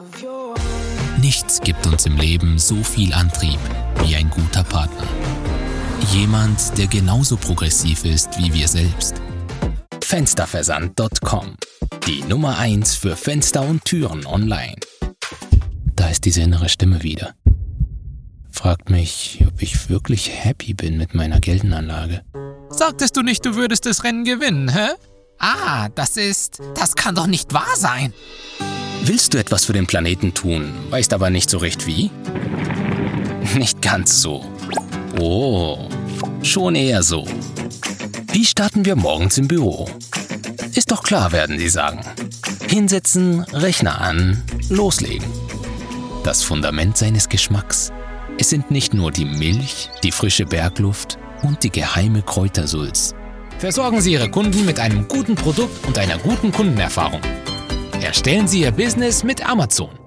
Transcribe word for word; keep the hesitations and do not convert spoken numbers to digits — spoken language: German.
Nichts gibt uns im Leben so viel Antrieb wie ein guter Partner. Jemand, der genauso progressiv ist wie wir selbst. Fensterversand Punkt com. Die Nummer eins für Fenster und Türen online. Da ist diese innere Stimme wieder. Fragt mich, ob ich wirklich happy bin mit meiner Geldanlage. Sagtest du nicht, du würdest das Rennen gewinnen, hä? Ah, das ist... Das kann doch nicht wahr sein. Willst du etwas für den Planeten tun, weißt aber nicht so recht wie? Nicht ganz so. Oh, schon eher so. Wie starten wir morgens im Büro? Ist doch klar, werden Sie sagen. Hinsetzen, Rechner an, loslegen. Das Fundament seines Geschmacks. Es sind nicht nur die Milch, die frische Bergluft und die geheime Kräutersulz. Versorgen Sie Ihre Kunden mit einem guten Produkt und einer guten Kundenerfahrung. Erstellen Sie Ihr Business mit Amazon.